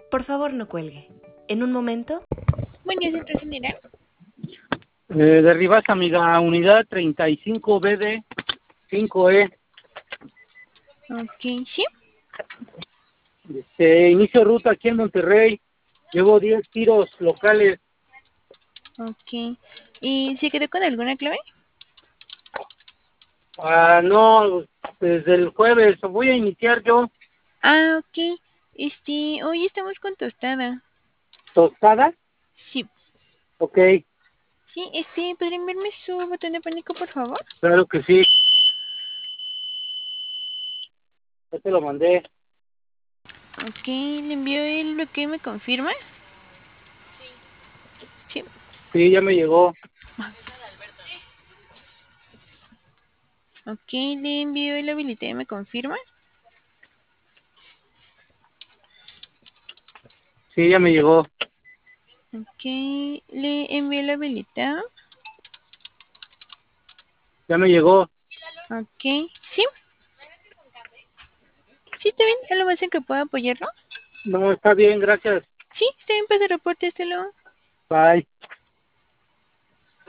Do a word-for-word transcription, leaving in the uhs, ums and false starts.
Por favor, no cuelgue. En un momento. Buen día, Centro General. Eh, de Rivas, amiga, unidad treinta y cinco B D cinco E. Ok, sí. Este, inicio ruta aquí en Monterrey. Llevo diez tiros locales. Ok. ¿Y se quedó con alguna clave? Ah, no, desde el jueves. Voy a iniciar yo. Ah, ok. Este, hoy estamos con tostada. ¿Tostada? Sí. Ok, Sí, este, ¿podría enviarme su botón de pánico, por favor? claro que sí. Ya te lo mandé. Ok, le envío el bloqueo, ¿me confirma? Sí. Sí, ya me llegó. Ok, le envío el habilité, ¿me confirma? Sí, ya me llegó. Ok, le envío el habilitado. Ya me llegó. Ok, sí. Sí, está bien, ¿algo más en que pueda apoyarlo? No, está bien, gracias. Sí, está bien, pues el reporte, hasta luego. Bye.